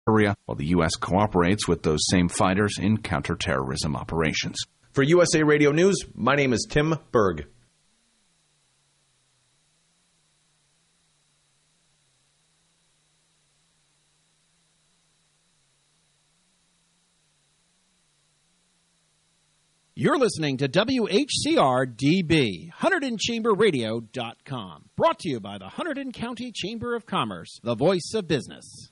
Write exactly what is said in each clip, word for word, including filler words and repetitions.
area, while the U S cooperates with those same fighters in counterterrorism operations. For U S A Radio News, my name is Tim Berg. You're listening to W H C R D B, Hunterdon Chamber Radio dot com. Brought to you by the Hunterdon County Chamber of Commerce, the voice of business.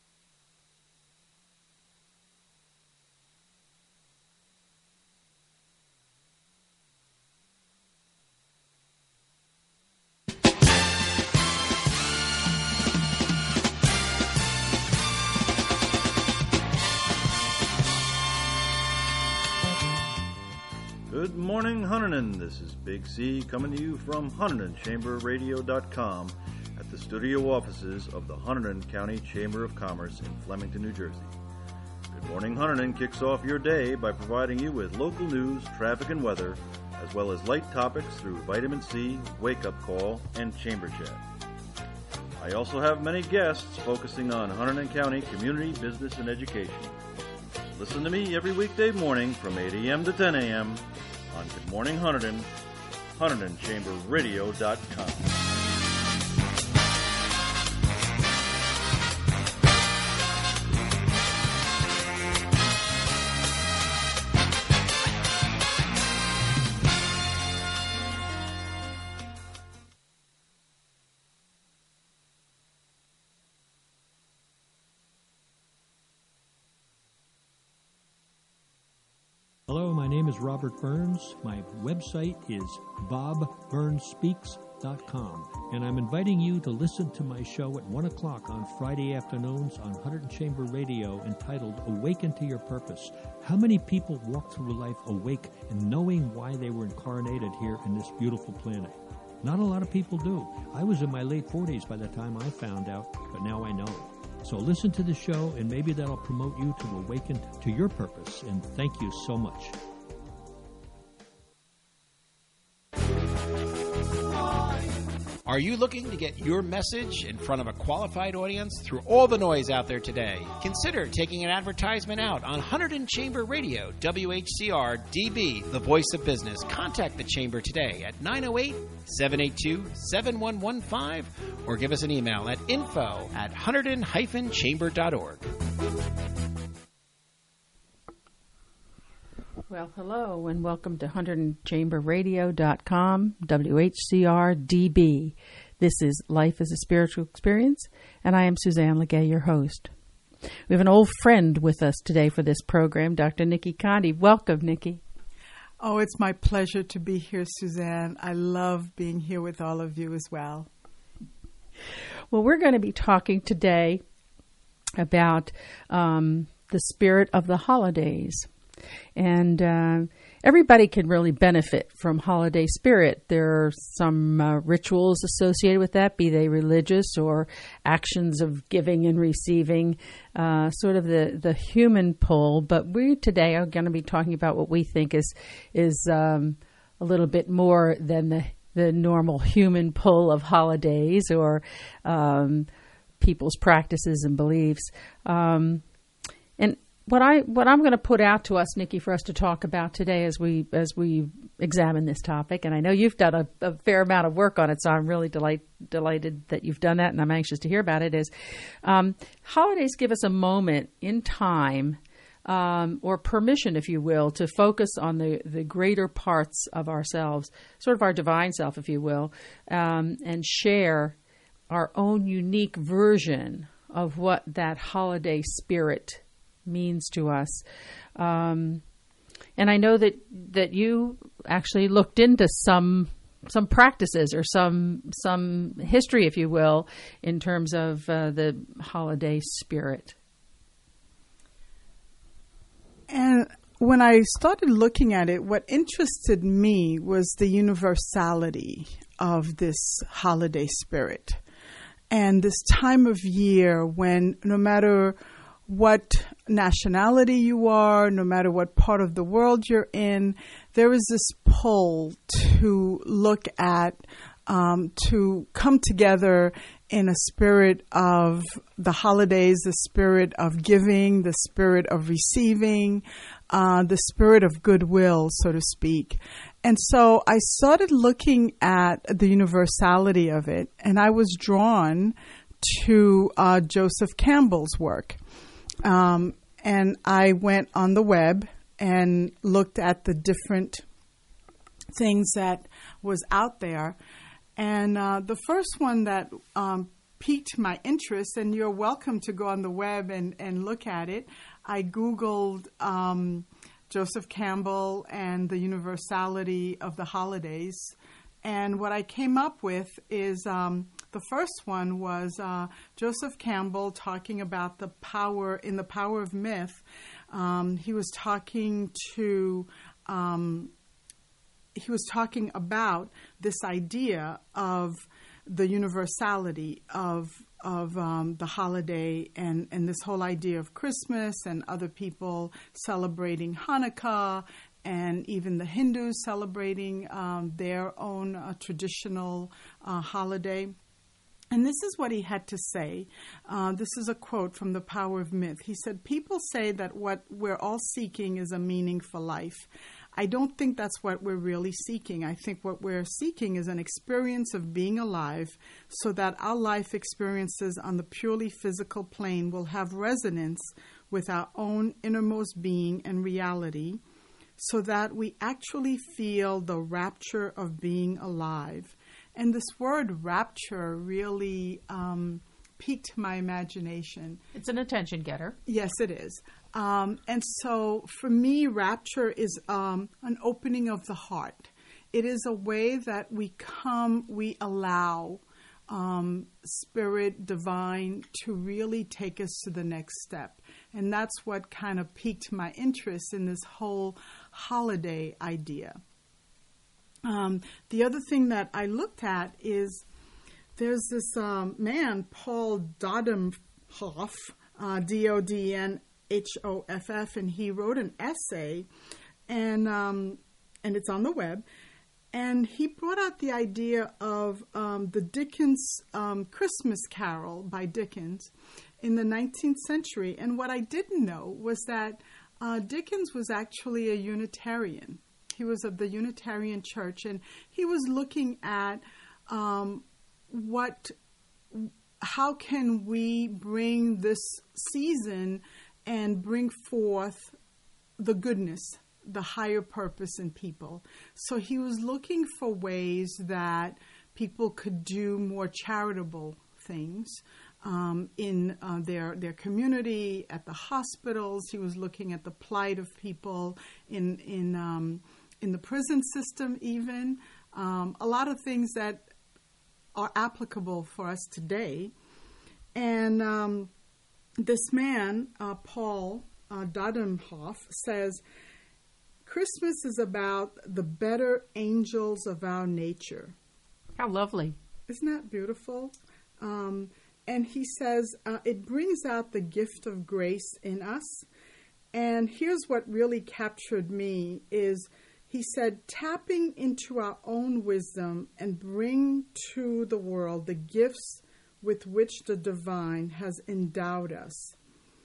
Good morning, Hunterdon. This is Big C coming to you from Hunterdon Chamber Radio dot com at the studio offices of the Hunterdon County Chamber of Commerce in Flemington, New Jersey. Good morning, Hunterdon kicks off your day by providing you with local news, traffic, and weather, as well as light topics through Vitamin C, Wake Up Call, and Chamber Chat. I also have many guests focusing on Hunterdon County community, business, and education. Listen to me every weekday morning from eight a.m. to ten a.m. on Good Morning Hunterdon, Hunterdon Chamber Radio dot com. Hello, my name is Robert Burns. My website is bob burns speaks dot com, and I'm inviting you to listen to my show at one o'clock on Friday afternoons on Hunterdon Chamber Radio entitled Awaken to Your Purpose. How many people walk through life awake and knowing why they were incarnated here in this beautiful planet? Not a lot of people do. I was in my late forties by the time I found out, but now I know. So listen to the show, and maybe that'll promote you to awaken to your purpose. And thank you so much. Are you looking to get your message in front of a qualified audience through all the noise out there today? Consider taking an advertisement out on Hunterdon Chamber Radio, W H C R D B, the voice of business. Contact the Chamber today at nine oh eight, seven eight two, seven one one five or give us an email at info at hunterdon dash chamber dot org. Well, hello, and welcome to Hunterdon Chamber Radio dot com, W H C R D B. This is Life as a Spiritual Experience, and I am Suzanne Legay, your host. We have an old friend with us today for this program, Doctor Nikki Conde. Welcome, Nikki. Oh, it's my pleasure to be here, Suzanne. I love being here with all of you as well. Well, we're going to be talking today about um, the spirit of the holidays. And uh, everybody can really benefit from holiday spirit. There are some uh, rituals associated with that, be they religious or actions of giving and receiving, uh, sort of the, the human pull. But we today are going to be talking about what we think is is um, a little bit more than the, the normal human pull of holidays or um, people's practices and beliefs. Um, and What I what I'm going to put out to us, Nikki, for us to talk about today as we as we examine this topic, and I know you've done a, a fair amount of work on it, so I'm really delight, delighted that you've done that, and I'm anxious to hear about it. Is um, holidays give us a moment in time, um, or permission, if you will, to focus on the the greater parts of ourselves, sort of our divine self, if you will, um, and share our own unique version of what that holiday spirit means to us. Um, and I know that, that you actually looked into some some practices or some some history, if you will, in terms of uh, the holiday spirit. And when I started looking at it, what interested me was the universality of this holiday spirit. And this time of year when no matter what nationality you are, no matter what part of the world you're in, there is this pull to look at, um, to come together in a spirit of the holidays, the spirit of giving, the spirit of receiving, uh, the spirit of goodwill, so to speak. And so I started looking at the universality of it, and I was drawn to uh, Joseph Campbell's work. Um, and I went on the web and looked at the different things that was out there. And uh, the first one that um, piqued my interest, and you're welcome to go on the web and, and look at it, I Googled um, Joseph Campbell and the universality of the holidays. And what I came up with is um, the first one was uh, Joseph Campbell talking about the power, in The Power of Myth. Um, he was talking to... Um, He was talking about this idea of the universality of of um, the holiday and, and this whole idea of Christmas and other people celebrating Hanukkah and even the Hindus celebrating um, their own uh, traditional uh, holiday. And this is what he had to say. Uh, this is a quote from The Power of Myth. He said, "People say that what we're all seeking is a meaning for life. I don't think that's what we're really seeking. I think what we're seeking is an experience of being alive so that our life experiences on the purely physical plane will have resonance with our own innermost being and reality so that we actually feel the rapture of being alive." And this word rapture really um, piqued my imagination. It's an attention getter. Yes, it is. Um, and so for me, rapture is um, an opening of the heart. It is a way that we come, we allow um, Spirit Divine to really take us to the next step. And that's what kind of piqued my interest in this whole holiday idea. Um, the other thing that I looked at is there's this um, man, Paul Doddenhoff, uh, D O D N H O F F, and he wrote an essay, and um, and it's on the web, and he brought out the idea of um, the Dickens um, Christmas Carol by Dickens in the nineteenth century. And what I didn't know was that uh, Dickens was actually a Unitarian. He was of the Unitarian Church, and he was looking at um, what, how can we bring this season and bring forth the goodness, the higher purpose in people. So he was looking for ways that people could do more charitable things um, in uh, their their community, at the hospitals. He was looking at the plight of people in in um, in the prison system, even um, a lot of things that are applicable for us today. And um, this man, uh, Paul uh, Doddenhoff, says, "Christmas is about the better angels of our nature." How lovely. Isn't that beautiful? Um, and he says, uh, it brings out the gift of grace in us. And here's what really captured me is, he said, tapping into our own wisdom and bring to the world the gifts with which the divine has endowed us.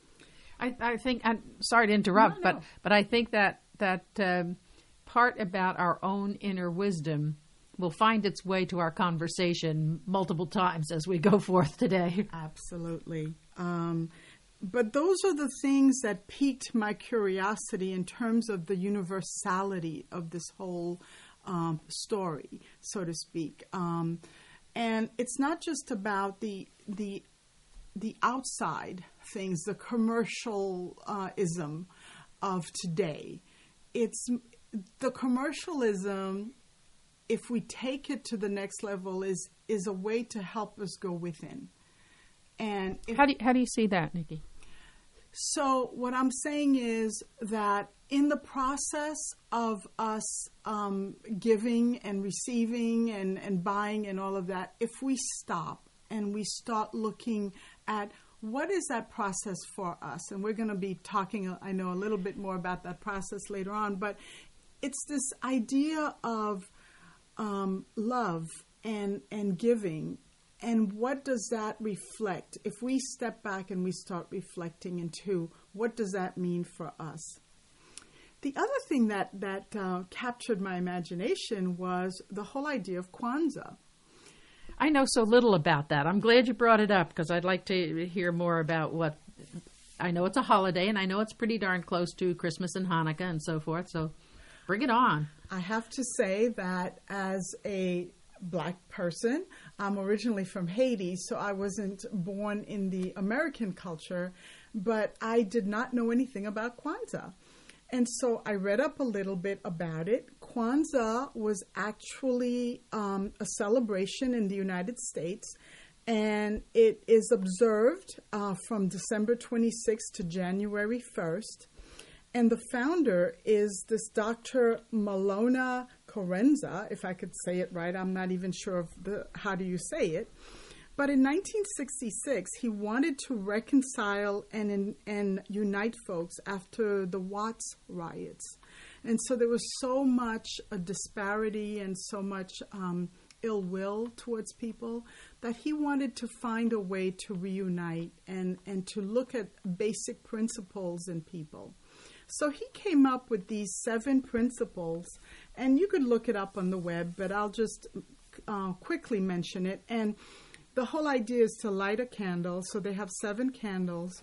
I, I think, I'm sorry to interrupt, No, no. but but I think that that um, part about our own inner wisdom will find its way to our conversation multiple times as we go forth today. Absolutely. Um, but those are the things that piqued my curiosity in terms of the universality of this whole um, story, so to speak. Um, and it's not just about the the the outside things, the commercialism of today. It's the commercialism, if we take it to the next level, is is a way to help us go within. And if, How do you, how do you see that, Nikki? so what I'm saying is that in the process of us um, giving and receiving and, and buying and all of that, if we stop and we start looking at what is that process for us, and we're going to be talking, I know, a little bit more about that process later on, but it's this idea of um, love and and giving And what does that reflect? If we step back and we start reflecting into what does that mean for us? The other thing that, that uh, captured my imagination was the whole idea of Kwanzaa. I know so little about that. I'm glad you brought it up because I'd like to hear more about what... I know it's a holiday, and I know it's pretty darn close to Christmas and Hanukkah and so forth, so bring it on. I have to say that as a Black person, I'm originally from Haiti, so I wasn't born in the American culture, but I did not know anything about Kwanzaa. And so I read up a little bit about it. Kwanzaa was actually um, a celebration in the United States, and it is observed uh, from December twenty-sixth to January first. And the founder is this Doctor Malona Korenza, if I could say it right. I'm not even sure of the, how do you say it. But in nineteen sixty-six, he wanted to reconcile and and unite folks after the Watts riots. And so there was so much a disparity and so much um, ill will towards people that he wanted to find a way to reunite and, and to look at basic principles in people. So he came up with these seven principles, and you could look it up on the web, but I'll just uh, quickly mention it. And the whole idea is to light a candle. So they have seven candles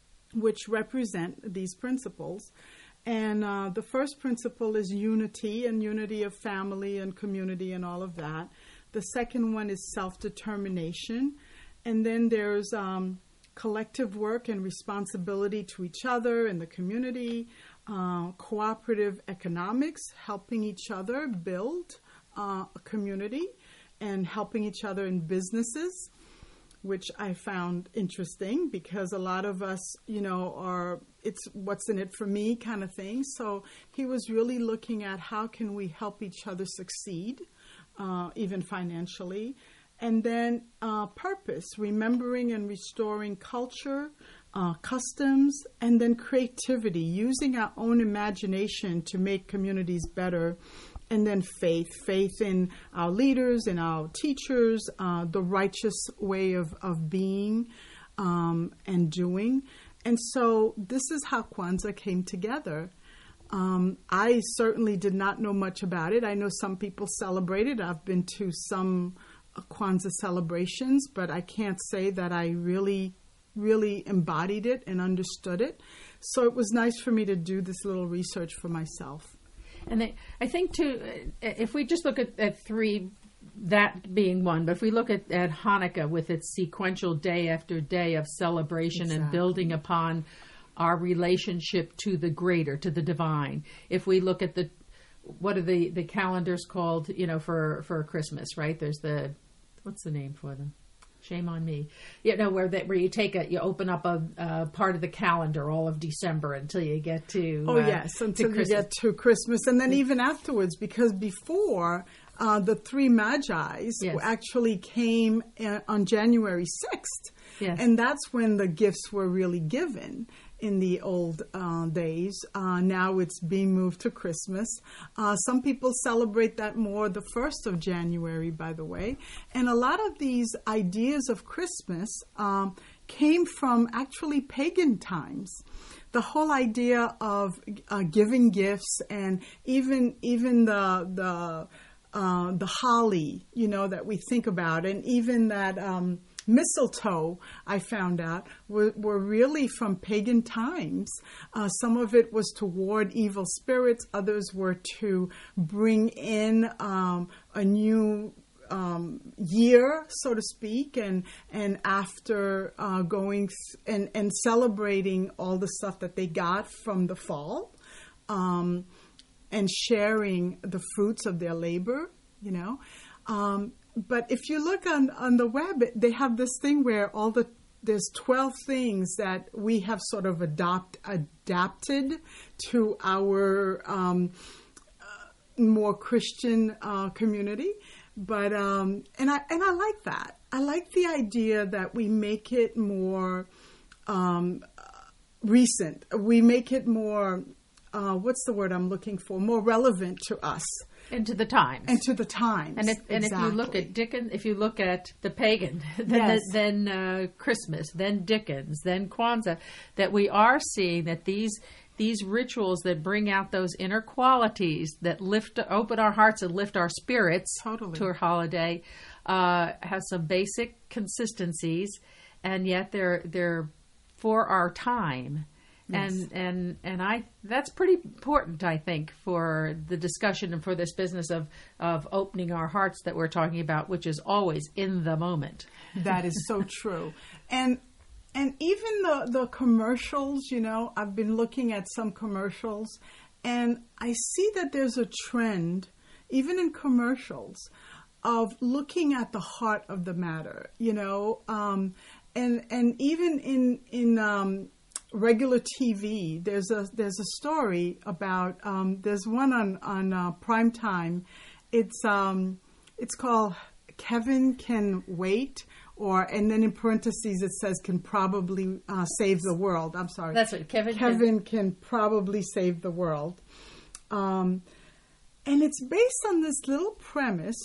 which represent these principles. And uh, the first principle is unity, and unity of family and community and all of that. The second one is self-determination. And then there's um, collective work and responsibility to each other and the community. Uh, cooperative economics, helping each other build uh, a community and helping each other in businesses, which I found interesting because a lot of us, you know, are, it's what's in it for me kind of thing. So he was really looking at how can we help each other succeed, uh, even financially. And then uh, purpose, remembering and restoring culture, uh, customs, and then creativity, using our own imagination to make communities better. And then faith, faith in our leaders, in our teachers, uh, the righteous way of, of being um, and doing. And so this is how Kwanzaa came together. Um, I certainly did not know much about it. I know some people celebrate it. I've been to some Kwanzaa celebrations, but I can't say that I really, really embodied it and understood it. So it was nice for me to do this little research for myself. And they, I think, too, if we just look at, at three, that being one, but if we look at, at Hanukkah with its sequential day after day of celebration exactly. and building upon our relationship to the greater, to the divine. If we look at the, what are the, the calendars called, you know, for, for Christmas, right? There's the, what's the name for them? Shame on me. You know, where that where you take a, you open up a uh, part of the calendar all of December until you get to oh uh, yes, until to you get to Christmas, and then even afterwards, because before uh, the three Magi's yes. actually came uh, on January sixth, yes. and that's when the gifts were really given. In the old uh, days. Uh, now it's being moved to Christmas. Uh, some people celebrate that more the first of January, by the way. And a lot of these ideas of Christmas um, came from actually pagan times. The whole idea of uh, giving gifts and even even the the uh, the holly, you know, that we think about, and even that um, mistletoe, I found out, were, were really from pagan times. Uh, some of it was to ward evil spirits. Others were to bring in um, a new um, year, so to speak, and and after uh, going th- and and celebrating all the stuff that they got from the fall, um, and sharing the fruits of their labor, you know. Um, But if you look on, on the web, they have this thing where all the there's twelve things that we have sort of adopt adapted to our um, uh, more Christian uh, community. But um, and I and I like that. I like the idea that we make it more um, recent. We make it more uh, what's the word I'm looking for, more relevant to us. Into the times. And to the times. And if, and exactly. if you look at Dickens, if you look at the pagan, then Yes. the, then uh, Christmas, then Dickens, then Kwanzaa, that we are seeing that these these rituals that bring out those inner qualities that lift, open our hearts and lift our spirits Totally. to a holiday, uh, have some basic consistencies, and yet they're they're for our time. Yes. And and and I that's pretty important, I think, for the discussion and for this business of of opening our hearts that we're talking about, which is always in the moment. That is so true. And and even the, the commercials, you know, I've been looking at some commercials, and I see that there's a trend, even in commercials, of looking at the heart of the matter, you know, um, and and even in in um, regular T V, there's a there's a story about um, there's one on on uh, prime time. It's um it's called Kevin Can Wait, or and then in parentheses it says can probably uh, save the world. I'm sorry. That's what Kevin Kevin can, can probably save the world, um, and it's based on this little premise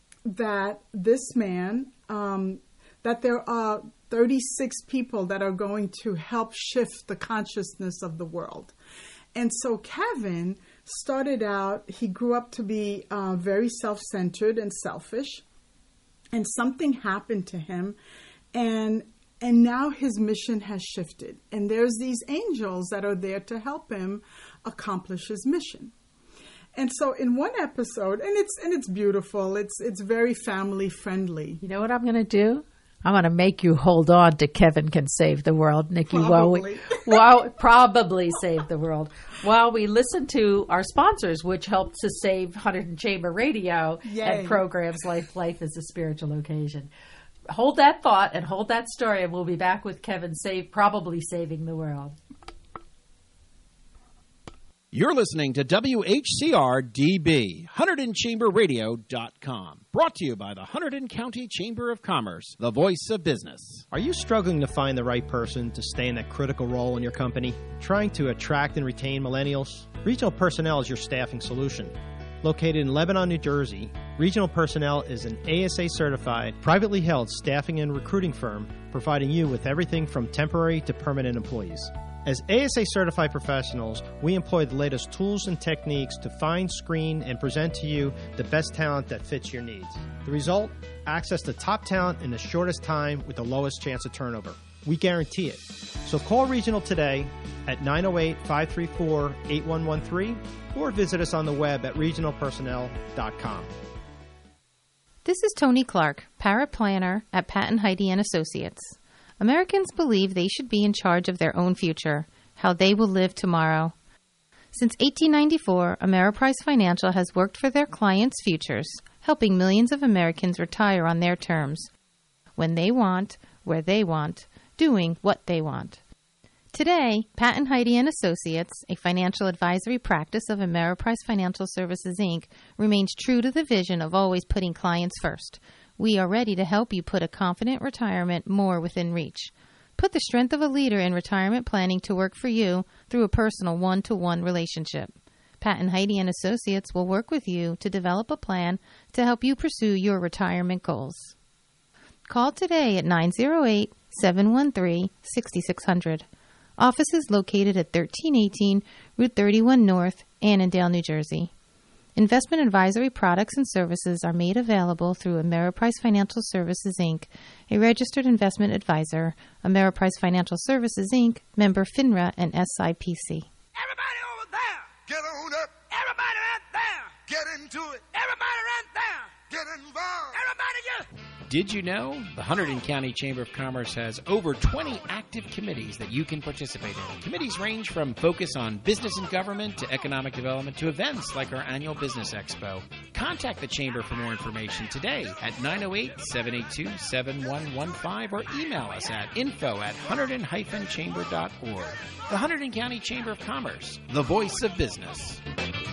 that this man um, that there are thirty-six people that are going to help shift the consciousness of the world. And so Kevin started out, he grew up to be uh, very self-centered and selfish, and something happened to him, and and now his mission has shifted. And there's these angels that are there to help him accomplish his mission. And so in one episode, and it's and it's beautiful, it's it's very family friendly. You know what I'm going to do? I'm going to make you hold on to Kevin Can Save the World, Nikki. While we, while, probably save the world. While we listen to our sponsors, which help to save one hundred Chamber Radio Yay. and programs like Life is a Spiritual Occasion. Hold that thought and hold that story, and we'll be back with Kevin save, probably saving the world. You're listening to W H C R D B, Hunterdon Chamber Radio dot com. Brought to you by the Hunterdon County Chamber of Commerce, the voice of business. Are you struggling to find the right person to stay in that critical role in your company? Trying to attract and retain millennials? Regional Personnel is your staffing solution. Located in Lebanon, New Jersey, Regional Personnel is an A S A-certified, privately held staffing and recruiting firm providing you with everything from temporary to permanent employees. As A S A-certified professionals, we employ the latest tools and techniques to find, screen, and present to you the best talent that fits your needs. The result? Access to top talent in the shortest time with the lowest chance of turnover. We guarantee it. So call Regional today at nine oh eight, five three four, eight one one three or visit us on the web at regional personnel dot com. This is Tony Clark, paraplanner at Patton Heidi and Associates. Americans believe they should be in charge of their own future, how they will live tomorrow. Since eighteen ninety-four, Ameriprise Financial has worked for their clients' futures, helping millions of Americans retire on their terms, when they want, where they want, doing what they want. Today, Patton Heidi and Associates, a financial advisory practice of Ameriprise Financial Services, Incorporated, remains true to the vision of always putting clients first. We are ready to help you put a confident retirement more within reach. Put the strength of a leader in retirement planning to work for you through a personal one-to-one relationship. Patton Heidi and Associates will work with you to develop a plan to help you pursue your retirement goals. Call today at nine oh eight, seven one three, six six zero zero. Office is located at thirteen eighteen Route thirty-one North, Annandale, New Jersey. Investment advisory products and services are made available through Ameriprise Financial Services, Incorporated, a registered investment advisor. Ameriprise Financial Services, Incorporated, member FINRA and S I P C. Everybody over there, get on up. Everybody right there, get into it. Everybody right there, get involved. Everybody get... Did you know the Hunterdon County Chamber of Commerce has over twenty active committees that you can participate in? Committees range from focus on business and government to economic development to events like our annual Business Expo. Contact the Chamber for more information today at nine oh eight, seven eight two, seven one one five or email us at info at hunterdon dash chamber dot org. The Hunterdon County Chamber of Commerce, the voice of business.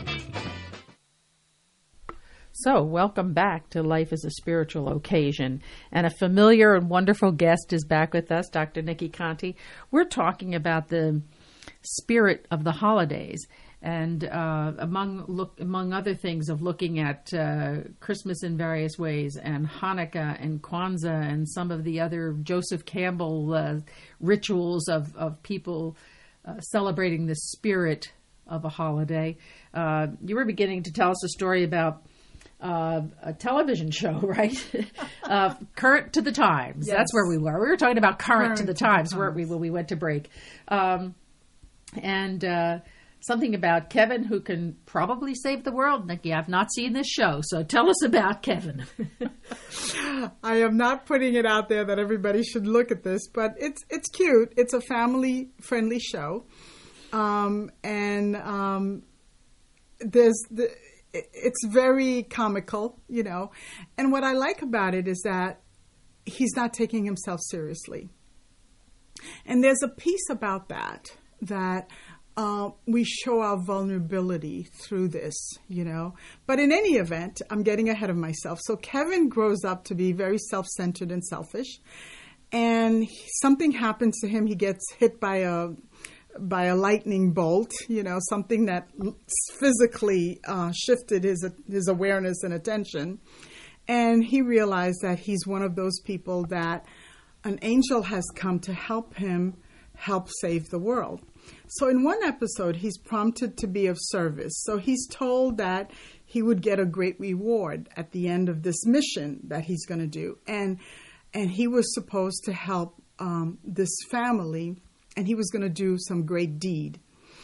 So, welcome back to Life is a Spiritual Occasion. And a familiar and wonderful guest is back with us, Doctor Nikki Conti. We're talking about the spirit of the holidays. and uh, among look among other things of looking at uh, Christmas in various ways, and Hanukkah and Kwanzaa and some of the other Joseph Campbell uh, rituals of of people uh, celebrating the spirit of a holiday. Uh, you were beginning to tell us a story about uh, a television show, right? uh, current to the times. Yes. That's where we were. We were talking about current, Current to the to the times, weren't we, times. when we went to break. Um, and uh, something about Kevin who can probably save the world. Nikki, I've not seen this show, so tell us about Kevin. I am not putting it out there that everybody should look at this, but it's it's cute. It's a family-friendly show. Um, and um, there's the, it's very comical, you know. And what I like about it is that he's not taking himself seriously. And there's a piece about that, that uh, we show our vulnerability through this, you know. But in any event, I'm getting ahead of myself. So Kevin grows up to be very self-centered and selfish. And he, something happens to him. He gets hit by a by a lightning bolt, you know, something that physically uh, shifted his his awareness and attention. And he realized that he's one of those people that an angel has come to help him help save the world. So in one episode, he's prompted to be of service. So he's told that he would get a great reward at the end of this mission that he's going to do. And and he was supposed to help um, this family, and he was going to do some great deed.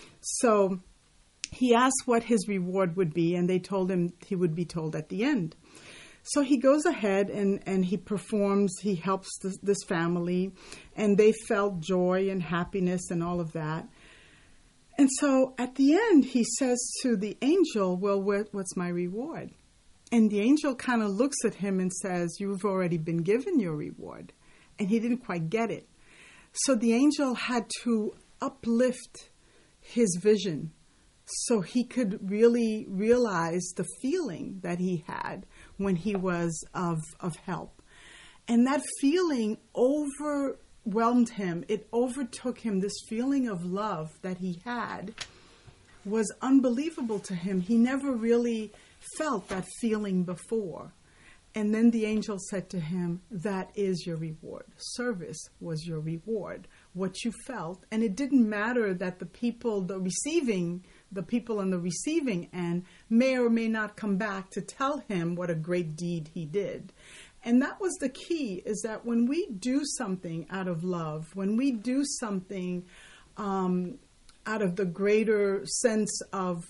So he asked what his reward would be, and they told him he would be told at the end. So he goes ahead and, and he performs, he helps this, this family, and they felt joy and happiness and all of that. And so at the end, he says to the angel, well, what, what's my reward? And the angel kind of looks at him and says, you've already been given your reward. And he didn't quite get it. So the angel had to uplift his vision so he could really realize the feeling that he had when he was of, of help. And that feeling overwhelmed him. It overtook him. This feeling of love that he had was unbelievable to him. He never really felt that feeling before. And then the angel said to him, that is your reward. Service was your reward, what you felt. And it didn't matter that the people, the receiving, the people on the receiving end may or may not come back to tell him what a great deed he did. And that was the key, is that when we do something out of love, when we do something um, out of the greater sense of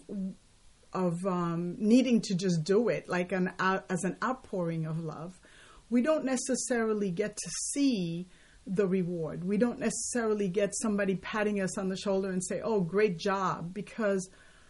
of um, needing to just do it, like an out, as an outpouring of love, we don't necessarily get to see the reward. We don't necessarily get somebody patting us on the shoulder and say, oh, great job, because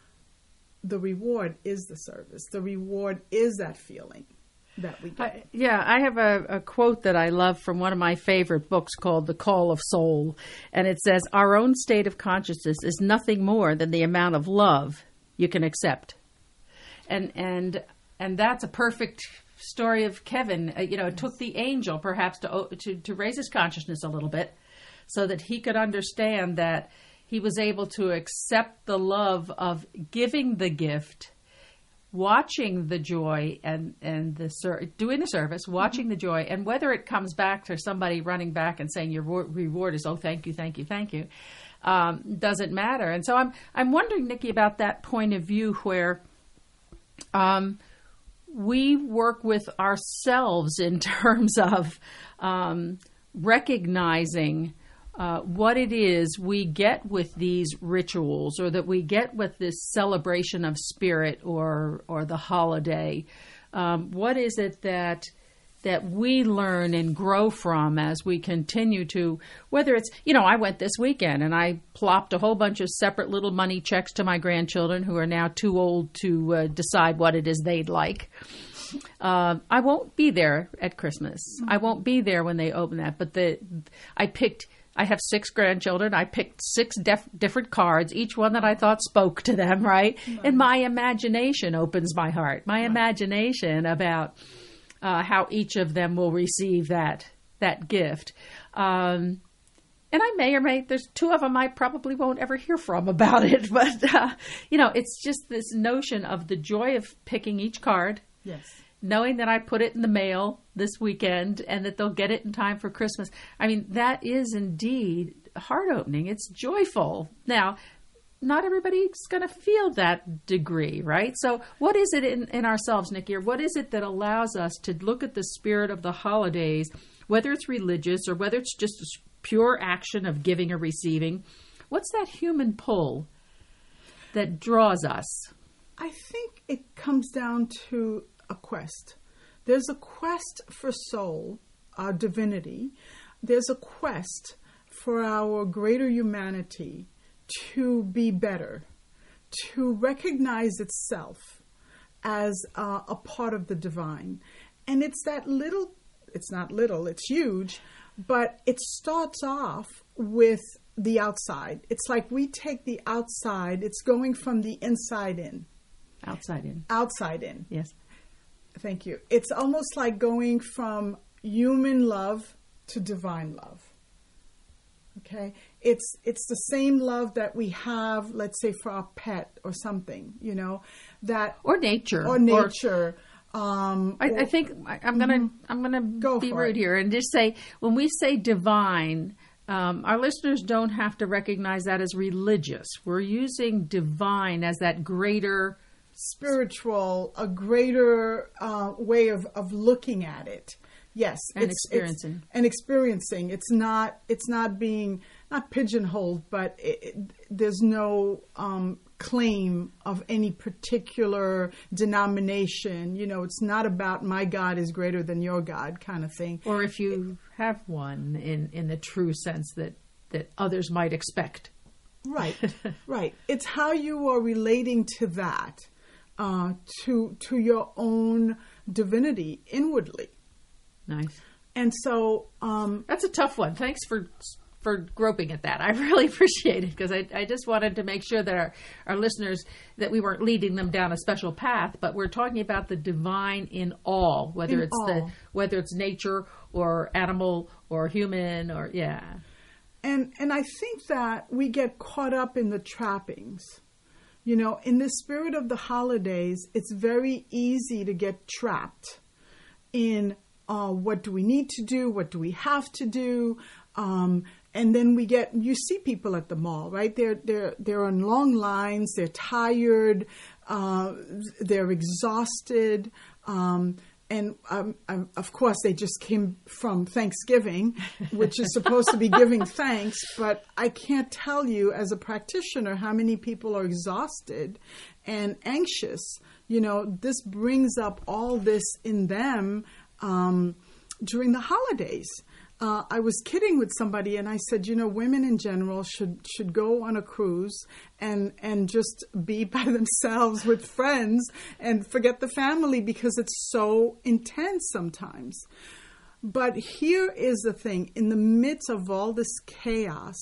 the reward is the service. The reward is that feeling that we get. I, yeah, I have a, a quote that I love from one of my favorite books called The Call of Soul. And it says, our own state of consciousness is nothing more than the amount of love you can accept. And and and that's a perfect story of Kevin. Uh, you know, it took the angel perhaps to, to to raise his consciousness a little bit so that he could understand that he was able to accept the love of giving the gift, watching the joy and, and the ser- doing the service, watching mm-hmm. the joy, and whether it comes back to somebody running back and saying your reward is, oh, thank you, thank you, thank you, um, doesn't matter. And so I'm I'm wondering, Nikki, about that point of view where um, we work with ourselves in terms of um, recognizing uh, what it is we get with these rituals, or that we get with this celebration of spirit or or the holiday. Um, what is it that that we learn and grow from as we continue to, whether it's, you know, I went this weekend and I plopped a whole bunch of separate little money checks to my grandchildren who are now too old to uh, decide what it is they'd like. Uh, I won't be there at Christmas. Mm-hmm. I won't be there when they open that. But the I picked, I have six grandchildren. I picked six def- different cards, each one that I thought spoke to them, right? right. And my imagination opens my heart. My right. imagination about Uh, how each of them will receive that that gift. Um, and I may or may, there's two of them I probably won't ever hear from about it. But, uh, you know, it's just this notion of the joy of picking each card. Yes. Knowing that I put it in the mail this weekend and that they'll get it in time for Christmas. I mean, that is indeed heart-opening. It's joyful. Now, not everybody's going to feel that degree, right? So what is it in, in ourselves, Nikki, or what is it that allows us to look at the spirit of the holidays, whether it's religious or whether it's just a pure action of giving or receiving? What's that human pull that draws us? I think it comes down to a quest. There's a quest for soul, our divinity. There's a quest for our greater humanity to be better, to recognize itself as uh, a part of the divine. And it's that little, it's not little, it's huge, but it starts off with the outside. It's like we take the outside, it's going from the inside in. Outside in. Outside in. Yes. Thank you. It's almost like going from human love to divine love. Okay? It's it's the same love that we have, let's say, for our pet or something, you know, that or nature. Or nature. Or, um, I, or, I think I'm gonna mm-hmm. I'm gonna Go be for rude it. here and just say when we say divine, um, our listeners don't have to recognize that as religious. We're using divine as that greater spiritual, a greater uh, way of, of looking at it. Yes, and it's, experiencing it's, and experiencing. It's not. It's not being not pigeonholed, but it, it, there's no um, claim of any particular denomination. You know, it's not about my God is greater than your God kind of thing. Or if you it, have one in in the true sense that that others might expect. Right, right. It's how you are relating to that, uh, to to your own divinity inwardly. Nice. And so um, that's a tough one. Thanks for for groping at that. I really appreciate it because I, I just wanted to make sure that our, our listeners, that we weren't leading them down a special path, but we're talking about the divine in all, whether in it's all. the whether it's nature or animal or human or yeah. And and I think that we get caught up in the trappings. You know, in the spirit of the holidays, it's very easy to get trapped in Uh, what do we need to do? What do we have to do? Um, and then we get, you see people at the mall, right? They're, they're, they're on long lines. They're tired. Uh, they're exhausted. Um, and um, um, of course, they just came from Thanksgiving, which is supposed to be giving thanks. But I can't tell you as a practitioner how many people are exhausted and anxious. You know, this brings up all this in them. Um, during the holidays, uh, I was kidding with somebody, and I said, you know, women in general should should go on a cruise and and just be by themselves with friends and forget the family because it's so intense sometimes. But here is the thing: in the midst of all this chaos,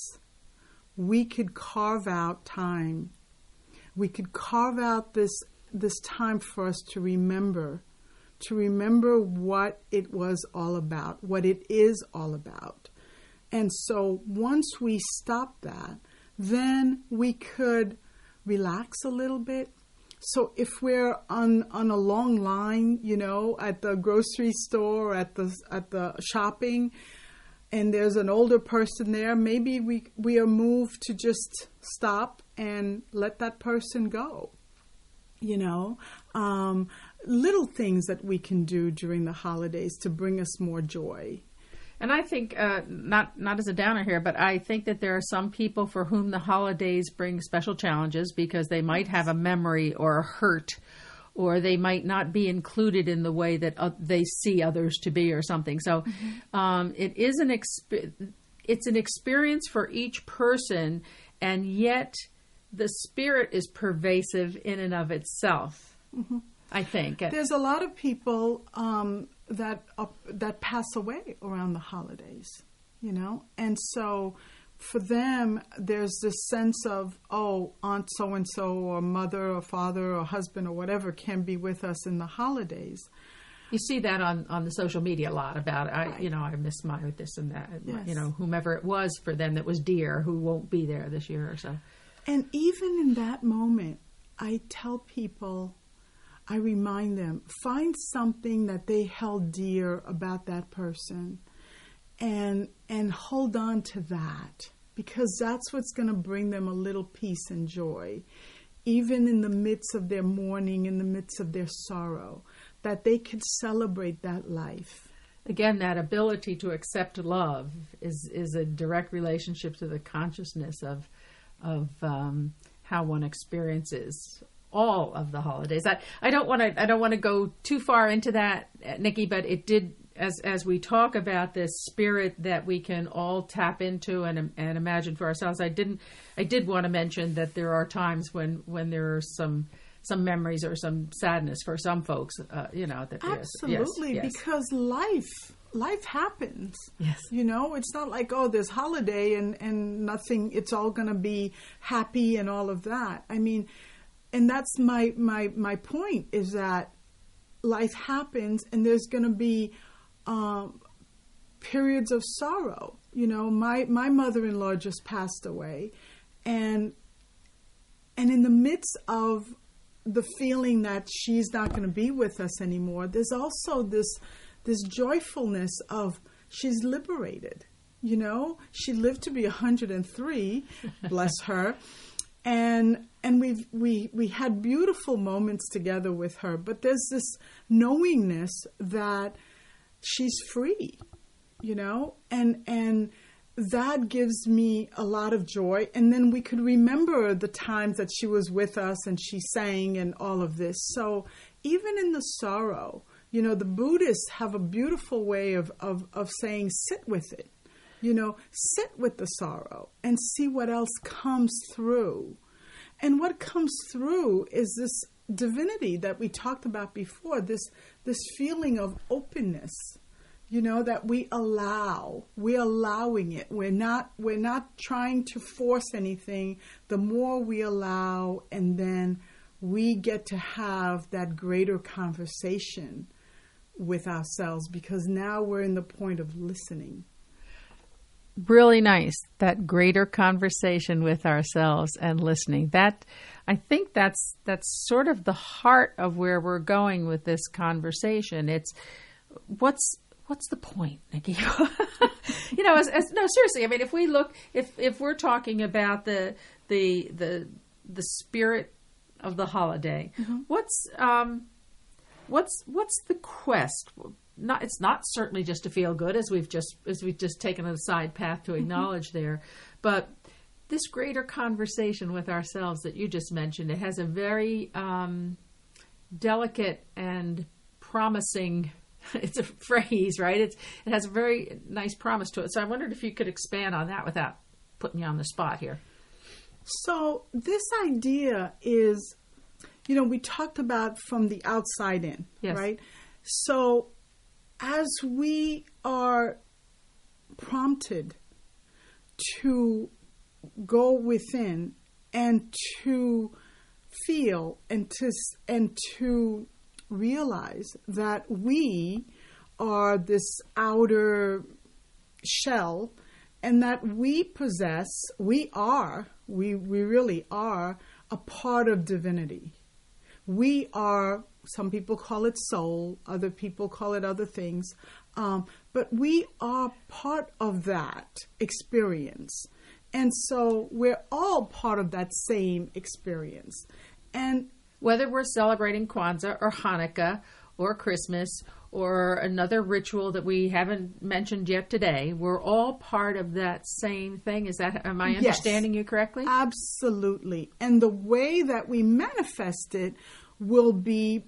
we could carve out time. We could carve out this this time for us to remember. To remember what it was all about, what it is all about. And so once we stop that, then we could relax a little bit. So if we're on, on a long line, you know, at the grocery store, at the at the shopping, and there's an older person there, maybe we, we are moved to just stop and let that person go, you know. Um, little things that we can do during the holidays to bring us more joy. And I think, uh, not not as a downer here, but I think that there are some people for whom the holidays bring special challenges because they might have a memory or a hurt, or they might not be included in the way that uh, they see others to be or something. So mm-hmm. um, it is an exp- it's an experience for each person, and yet the spirit is pervasive in and of itself. Mm-hmm. I think there's a lot of people um, that uh, that pass away around the holidays, you know, and so for them, there's this sense of, oh, aunt so and so, or mother, or father, or husband, or whatever can be with us in the holidays, You see that on, on the social media a lot about, I, Right. you know, I miss my this and that. Yes. You know, whomever it was for them that was dear who won't be there this year or so. And even in that moment, I tell people, I remind them, find something that they held dear about that person and and hold on to that, because that's what's going to bring them a little peace and joy, even in the midst of their mourning, in the midst of their sorrow, that they could celebrate that life. Again, that ability to accept love is, is a direct relationship to the consciousness of of um, how one experiences all of the holidays. I, I don't want to I don't want to go too far into that, Nikki, but it did, as as we talk about this spirit that we can all tap into and and imagine for ourselves. I didn't I did want to mention that there are times when when there are some some memories or some sadness for some folks. Uh, you know that absolutely yes, yes. Because life. Life happens. Yes. You know, it's not like, oh, there's holiday and, and nothing, it's all going to be happy and all of that. I mean, and that's my, my, my point, is that life happens and there's going to be um, periods of sorrow. You know, my, my mother-in-law just passed away, and and in the midst of the feeling that she's not going to be with us anymore, there's also this this joyfulness of she's liberated. You know, she lived to be one hundred three, bless her. And and we've we we had beautiful moments together with her, but there's this knowingness that she's free, you know, and and that gives me a lot of joy. And then we could remember the times that she was with us and she sang and all of this. So even in the sorrow, you know, the Buddhists have a beautiful way of, of, of saying, sit with it. You know, sit with the sorrow and see what else comes through. And what comes through is this divinity that we talked about before, this this feeling of openness, you know, that we allow. We're allowing it. We're not we're not trying to force anything. The more we allow, and then we get to have that greater conversation with ourselves, because now we're in the point of listening. Really nice, that greater conversation with ourselves and listening. That, I think that's that's sort of the heart of where we're going with this conversation. It's what's what's the point, Nikki? you know, as, as, no, seriously. I mean, if we look, if if we're talking about the the the the spirit of the holiday, mm-hmm. what's um, what's what's the quest? Not, it's not certainly just to feel good, as we've just as we've just taken a side path to acknowledge mm-hmm. there, but this greater conversation with ourselves that you just mentioned, it has a very um, delicate and promising. It's a phrase, right? It's it has a very nice promise to it. So I wondered if you could expand on that without putting you on the spot here. So this idea is, you know, we talked about from the outside in, yes. right? So as we are prompted to go within and to feel and to and to realize that we are this outer shell, and that we possess, we are, we we really are a part of divinity. We are, some people call it soul, other people call it other things, um, but we are part of that experience. And so we're all part of that same experience. And whether we're celebrating Kwanzaa or Hanukkah or Christmas or another ritual that we haven't mentioned yet today, we're all part of that same thing. Is that, am I understanding yes, you correctly? Absolutely. And the way that we manifest it will be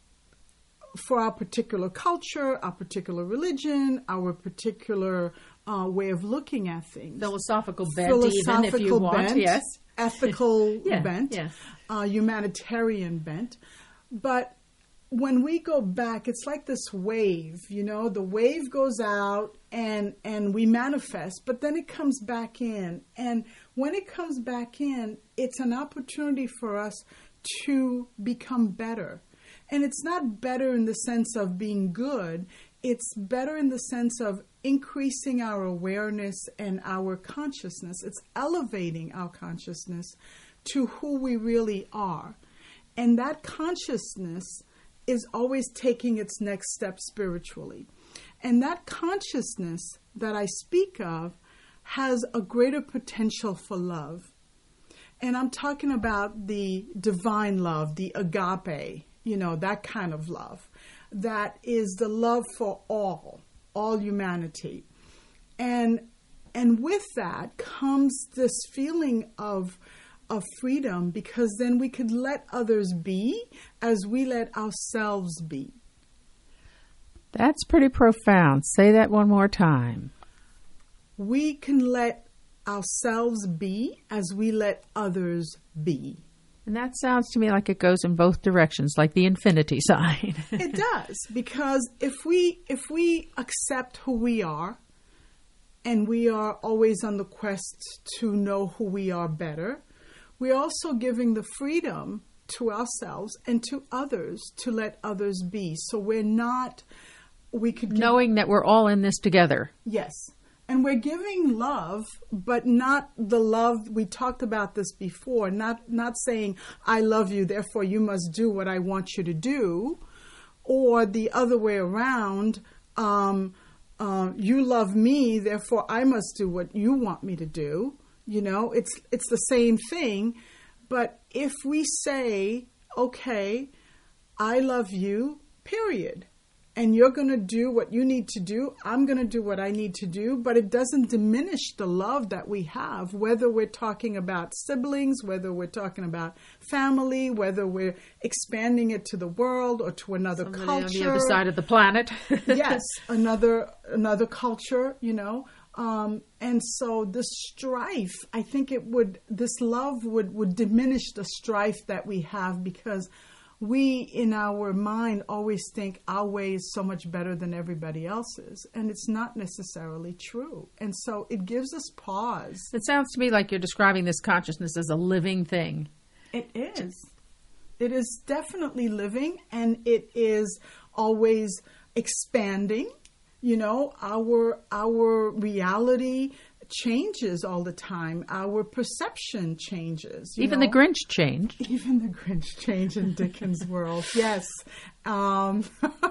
for our particular culture, our particular religion, our particular uh, way of looking at things. Philosophical bent, Philosophical even if you want, bent, yes. Ethical yeah, bent, yes. uh, humanitarian bent. But when we go back, it's like this wave, you know, the wave goes out and, and we manifest, but then it comes back in. And when it comes back in, it's an opportunity for us to become better. And it's not better in the sense of being good. It's better in the sense of increasing our awareness and our consciousness. It's elevating our consciousness to who we really are. And that consciousness is always taking its next step spiritually. And that consciousness that I speak of has a greater potential for love. And I'm talking about the divine love, the agape, you know, that kind of love. That is the love for all, all humanity. And and with that comes this feeling of of freedom, because then we could let others be as we let ourselves be. That's pretty profound. Say that one more time. We can let ourselves be as we let others be. And that sounds to me like it goes in both directions, like the infinity sign. It does, because if we if we accept who we are, and we are always on the quest to know who we are better, we're also giving the freedom to ourselves and to others to let others be. So we're not, we could give, knowing that we're all in this together. Yes. And we're giving love, but not the love, we talked about this before, not not saying, I love you, therefore you must do what I want you to do, or the other way around, um, uh, you love me, therefore I must do what you want me to do. You know, it's it's the same thing. But if we say, okay, I love you, period, and you're going to do what you need to do, I'm going to do what I need to do, but it doesn't diminish the love that we have, whether we're talking about siblings, whether we're talking about family, whether we're expanding it to the world or to another Somebody culture. on the other side of the planet. Yes, another another culture, you know. Um, and so the strife, I think it would, this love would, would diminish the strife that we have, because we in our mind always think our way is so much better than everybody else's, and it's not necessarily true. And so it gives us pause. It sounds to me like you're describing this consciousness as a living thing. It is. It is definitely living, and it is always expanding. You know, our our reality changes all the time. Our perception changes. You Even know? the Grinch changed. Even the Grinch changed in Dickens' world. Yes. Um,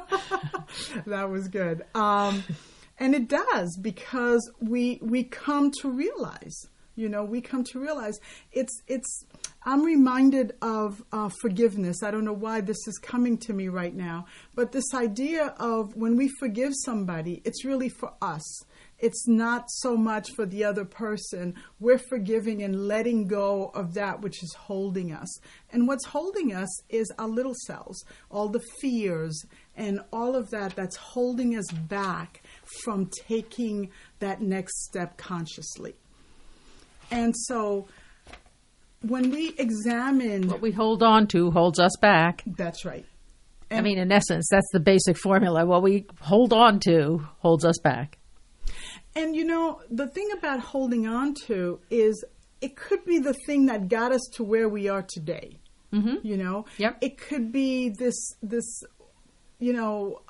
that was good. Um, and it does, because we we come to realize, you know, we come to realize it's, it's, I'm reminded of uh, forgiveness. I don't know why this is coming to me right now, but this idea of when we forgive somebody, it's really for us. It's not so much for the other person. We're forgiving and letting go of that which is holding us. And what's holding us is our little selves, all the fears and all of that that's holding us back from taking that next step consciously. And so when we examine... What we hold on to holds us back. That's right. And I mean, in essence, that's the basic formula. What we hold on to holds us back. And, you know, the thing about holding on to is it could be the thing that got us to where we are today. Mm-hmm. You know? Yep. It could be this, this, you know,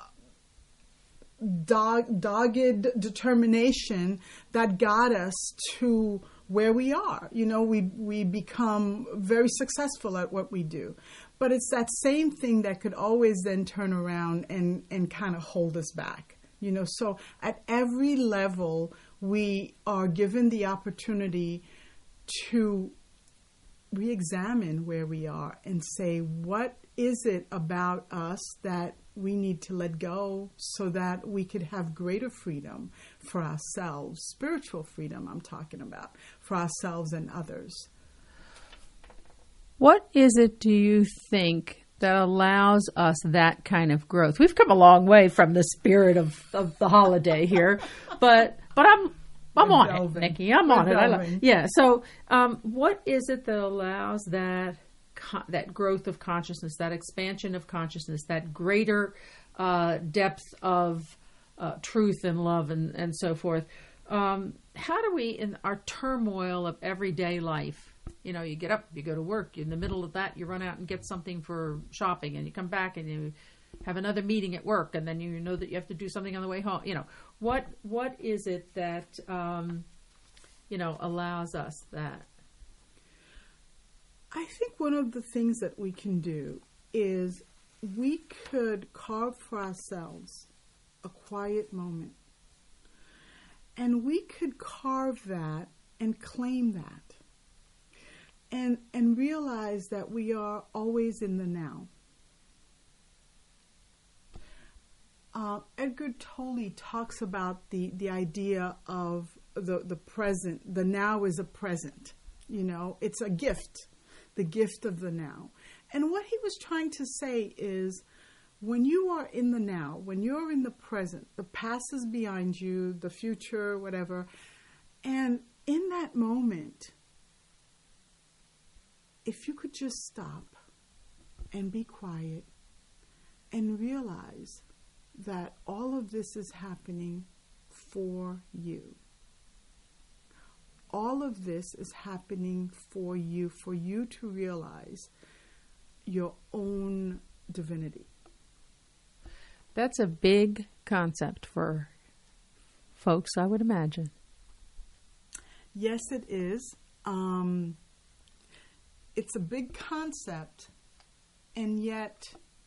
dog, dogged determination that got us to where we are. You know, we we become very successful at what we do. But it's that same thing that could always then turn around and, and kind of hold us back. You know, so at every level, we are given the opportunity to re-examine where we are and say, what is it about us that we need to let go so that we could have greater freedom for ourselves, spiritual freedom I'm talking about, for ourselves and others. What is it, do you think, that allows us that kind of growth? We've come a long way from the spirit of, of the holiday here, but but I'm I'm We're on delving. it, Nikki. I'm We're on it. I love, delving. yeah. So, um, what is it that allows that co- that growth of consciousness, that expansion of consciousness, that greater uh, depth of uh, truth and love and, and so forth? Um, how do we, in our turmoil of everyday life, You know, you get up, you go to work. In the middle of that, you run out and get something for shopping, and you come back and you have another meeting at work, and then you know that you have to do something on the way home. You know, what what is it that um, you know allows us that? I think one of the things that we can do is we could carve for ourselves a quiet moment, and we could carve that and claim that. And and realize that we are always in the now. Uh, Edgar Tolle talks about the, the idea of the, the present. The now is a present. You know, it's a gift, the gift of the now. And what he was trying to say is, when you are in the now, when you're in the present, the past is behind you, the future, whatever, and in that moment, if you could just stop and be quiet and realize that all of this is happening for you. All of this is happening for you, for you to realize your own divinity. That's a big concept for folks, I would imagine. Yes, it is. Um, it's a big concept, and yet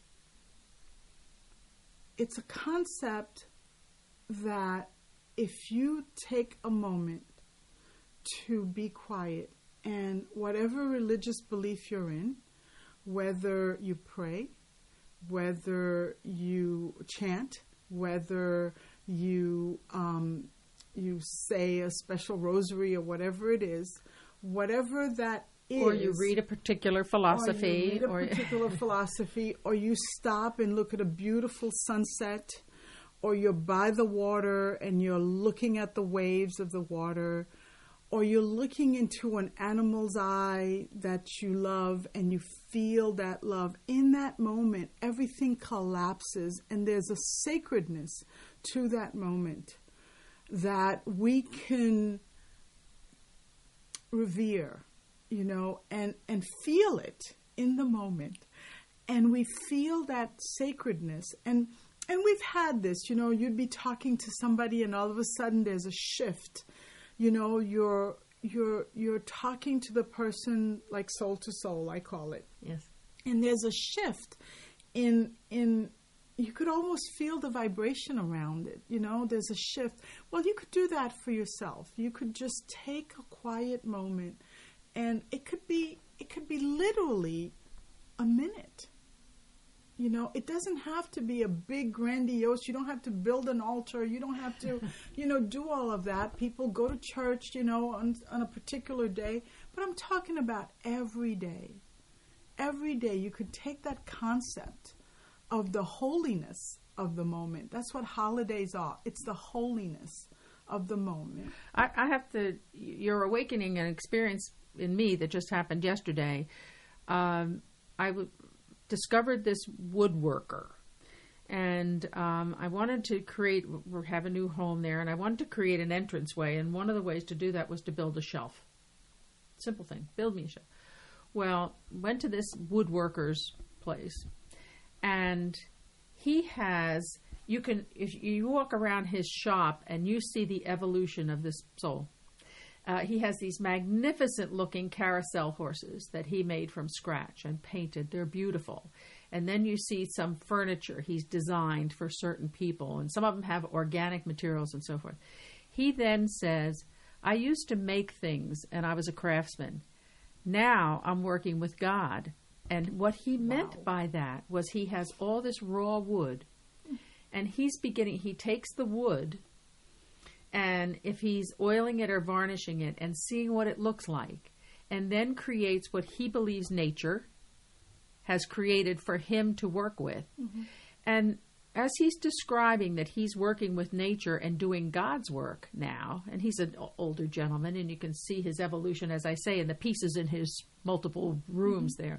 it's a concept that if you take a moment to be quiet, and whatever religious belief you're in, whether you pray, whether you chant, whether you um, you say a special rosary or whatever it is, whatever that is, or you read a particular philosophy, or you read a or particular philosophy, or you stop and look at a beautiful sunset, or you're by the water and you're looking at the waves of the water, or you're looking into an animal's eye that you love and you feel that love. In that moment, everything collapses, and there's a sacredness to that moment that we can revere, you know, and, and feel it in the moment. And we feel that sacredness. And and we've had this, you know, you'd be talking to somebody and all of a sudden there's a shift. You know, you're you're you're talking to the person like soul to soul, I call it. Yes. And there's a shift in in you could almost feel the vibration around it. You know, there's a shift. Well, you could do that for yourself. You could just take a quiet moment, and it could be it could be literally a minute. You know, it doesn't have to be a big, grandiose. You don't have to build an altar. You don't have to, you know, do all of that. People go to church, you know, on, on a particular day. But I'm talking about every day. Every day you could take that concept of the holiness of the moment. That's what holidays are. It's the holiness of the moment. I, I have to, you're awakening an experience in me that just happened yesterday. Um, I would... discovered this woodworker, and um, I wanted to create, we have a new home there, and I wanted to create an entranceway, and one of the ways to do that was to build a shelf. Simple thing, build me a shelf. Well, went to this woodworker's place, and he has, you can, if you walk around his shop and you see the evolution of this soul. Uh, he has these magnificent-looking carousel horses that he made from scratch and painted. They're beautiful. And then you see some furniture he's designed for certain people, and some of them have organic materials and so forth. He then says, I used to make things, and I was a craftsman. Now I'm working with God. And what he meant wow. by that was he has all this raw wood, and he's beginning, he takes the wood, and if he's oiling it or varnishing it and seeing what it looks like, and then creates what he believes nature has created for him to work with. Mm-hmm. And as he's describing that he's working with nature and doing God's work now, and he's an older gentleman, and you can see his evolution, as I say, in the pieces in his multiple rooms mm-hmm. there,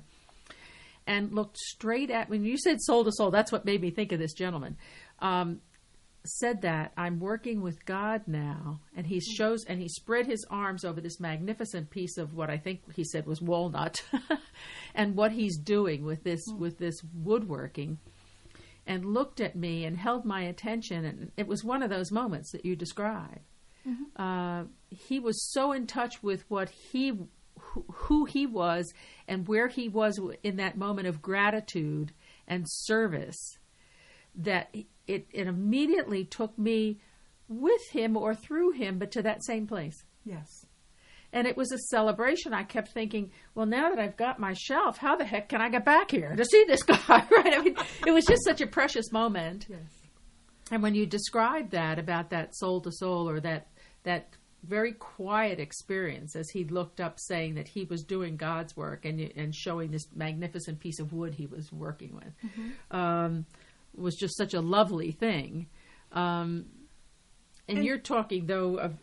and looked straight at, when you said soul to soul, that's what made me think of this gentleman. Um, said that, I'm working with God now, and he shows, and he spread his arms over this magnificent piece of what I think he said was walnut, and what he's doing with this with this woodworking, and looked at me and held my attention, and it was one of those moments that you describe. Mm-hmm. Uh, he was so in touch with what he, who, who he was, and where he was in that moment of gratitude and service, that it, it immediately took me with him or through him, but to that same place. Yes. And it was a celebration. I kept thinking, well, now that I've got my shelf, how the heck can I get back here to see this guy? Right? I mean, it was just such a precious moment. Yes. And when you described that, about that soul to soul, or that that very quiet experience as he looked up saying that he was doing God's work and and showing this magnificent piece of wood he was working with, mm-hmm. um, was just such a lovely thing. Um, and, and you're talking, though, of,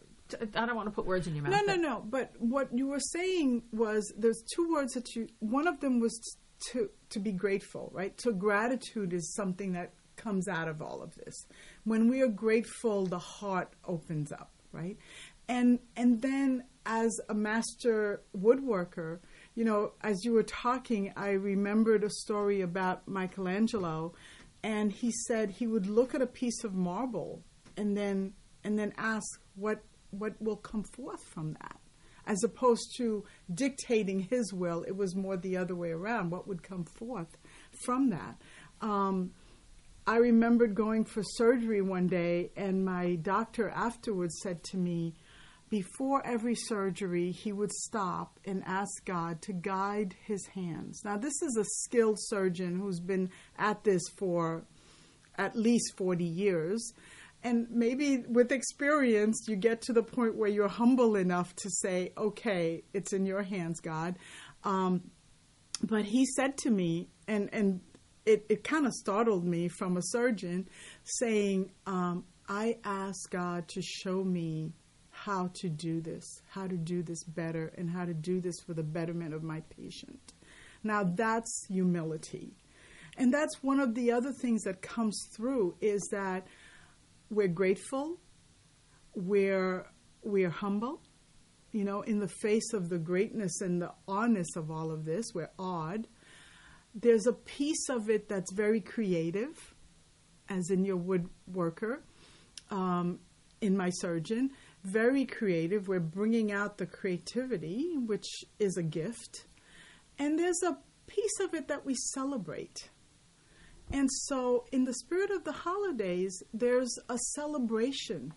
I don't want to put words in your mouth. No, no, no. But what you were saying was, there's two words that you, one of them was to to be grateful, right? So gratitude is something that comes out of all of this. When we are grateful, the heart opens up, right? And and then as a master woodworker, you know, as you were talking, I remembered a story about Michelangelo, and he said he would look at a piece of marble and then and then ask what what will come forth from that, as opposed to dictating his will. It was more the other way around. What would come forth from that? Um, I remembered going for surgery one day, and my doctor afterwards said to me, before every surgery, he would stop and ask God to guide his hands. Now, this is a skilled surgeon who's been at this for at least forty years. And maybe with experience, you get to the point where you're humble enough to say, okay, it's in your hands, God. Um, but he said to me, and, and it, it kind of startled me from a surgeon, saying, um, I asked God to show me how to do this, how to do this better, and how to do this for the betterment of my patient. Now, that's humility. And that's one of the other things that comes through, is that we're grateful, we're, we're humble, you know, in the face of the greatness and the awness of all of this, we're awed. There's a piece of it that's very creative, as in your woodworker, um, in my surgeon, very creative. We're bringing out the creativity, which is a gift. And there's a piece of it that we celebrate. And so in the spirit of the holidays, there's a celebration.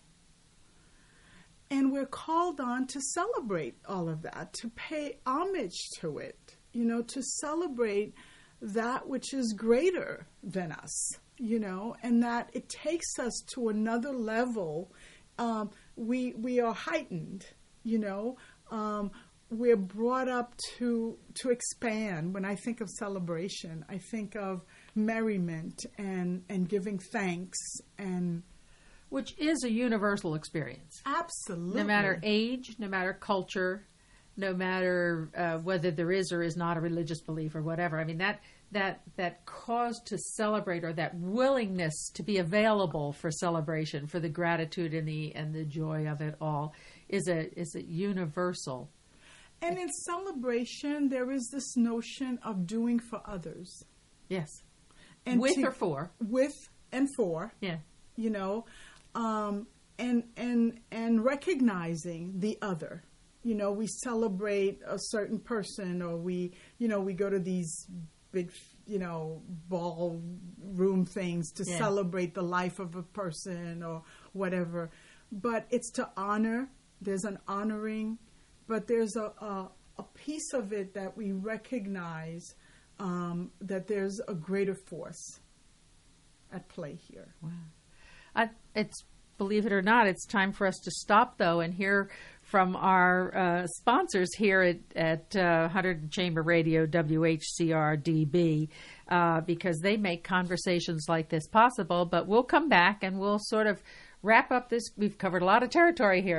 And we're called on to celebrate all of that, to pay homage to it, you know, to celebrate that which is greater than us, you know, and that it takes us to another level. Um, we we are heightened, you know. Um, we're brought up to to expand. When I think of celebration, I think of merriment and, and giving thanks, and which is a universal experience. Absolutely. No matter age, no matter culture, no matter uh, whether there is or is not a religious belief or whatever. I mean, that that that cause to celebrate, or that willingness to be available for celebration, for the gratitude and the and the joy of it all, is a is a universal. And in celebration, there is this notion of doing for others. Yes. And with to, or for. With and for. Yeah. You know, um, and and and recognizing the other. You know, we celebrate a certain person, or we, you know, we go to these big, you know, ballroom things to yeah. celebrate the life of a person or whatever. But it's to honor. There's an honoring, but there's a, a, a piece of it that we recognize um, that there's a greater force at play here. Wow. I, it's, believe it or not, it's time for us to stop, though, and hear from our uh, sponsors here at, at uh, one hundred Chamber Radio, W H C R D B, uh, because they make conversations like this possible. But we'll come back and we'll sort of wrap up this. We've covered a lot of territory here.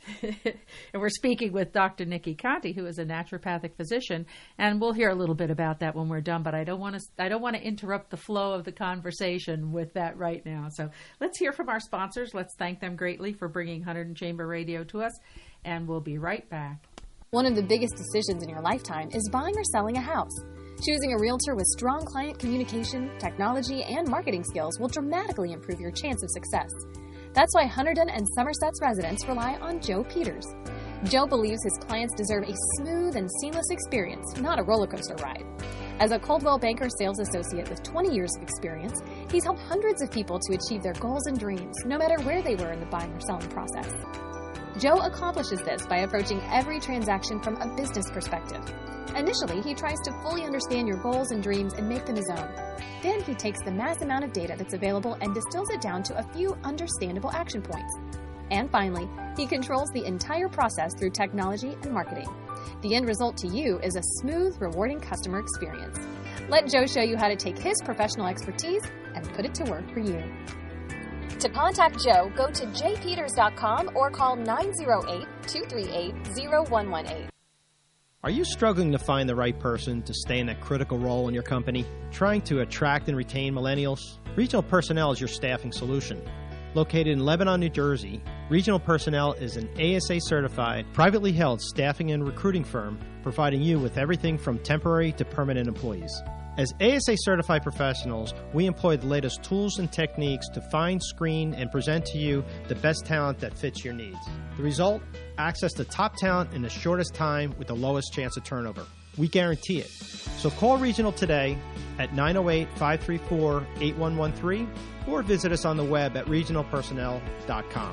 And we're speaking with Doctor Nikki Conti, who is a naturopathic physician, and we'll hear a little bit about that when we're done. But I don't want to I don't want to interrupt the flow of the conversation with that right now. So let's hear from our sponsors. Let's thank them greatly for bringing Hunterdon Chamber Radio to us, and we'll be right back. One of the biggest decisions in your lifetime is buying or selling a house. Choosing a realtor with strong client communication, technology, and marketing skills will dramatically improve your chance of success. That's why Hunterdon and Somerset's residents rely on Joe Peters. Joe believes his clients deserve a smooth and seamless experience, not a roller coaster ride. As a Coldwell Banker sales associate with twenty years of experience, he's helped hundreds of people to achieve their goals and dreams, no matter where they were in the buying or selling process. Joe accomplishes this by approaching every transaction from a business perspective. Initially, he tries to fully understand your goals and dreams and make them his own. Then he takes the mass amount of data that's available and distills it down to a few understandable action points. And finally, he controls the entire process through technology and marketing. The end result to you is a smooth, rewarding customer experience. Let Joe show you how to take his professional expertise and put it to work for you. To contact Joe, go to j peters dot com or call nine oh eight, two three eight, oh one one eight. Are you struggling to find the right person to stay in that critical role in your company? Trying to attract and retain millennials? Regional Personnel is your staffing solution. Located in Lebanon, New Jersey, Regional Personnel is an A S A-certified, privately held staffing and recruiting firm providing you with everything from temporary to permanent employees. As A S A-certified professionals, we employ the latest tools and techniques to find, screen, and present to you the best talent that fits your needs. The result? Access to top talent in the shortest time with the lowest chance of turnover. We guarantee it. So call Regional today at nine oh eight, five three four, eight one one three or visit us on the web at regional personnel dot com.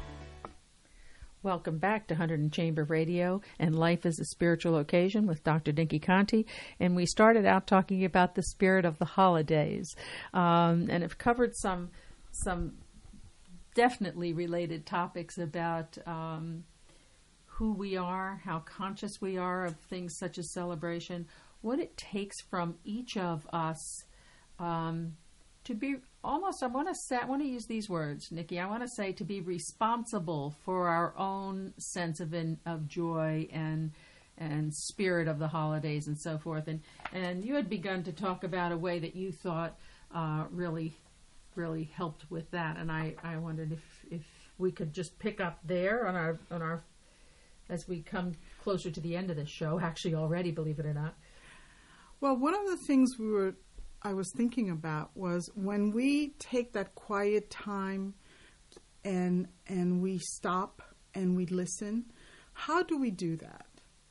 Welcome back to Hunterdon Chamber Radio and Life is a Spiritual Occasion with Doctor Nikki Conti. And we started out talking about the spirit of the holidays, um, and have covered some some definitely related topics about um, who we are, how conscious we are of things such as celebration, what it takes from each of us um, to be almost, I want to say, I want to use these words, Nikki, I want to say to be responsible for our own sense of in, of joy and and spirit of the holidays and so forth. And and you had begun to talk about a way that you thought uh, really, really helped with that. And I, I wondered if, if we could just pick up there on our on our as we come closer to the end of this show, actually already, believe it or not. Well, one of the things we were I was thinking about was when we take that quiet time and and we stop and we listen, how do we do that?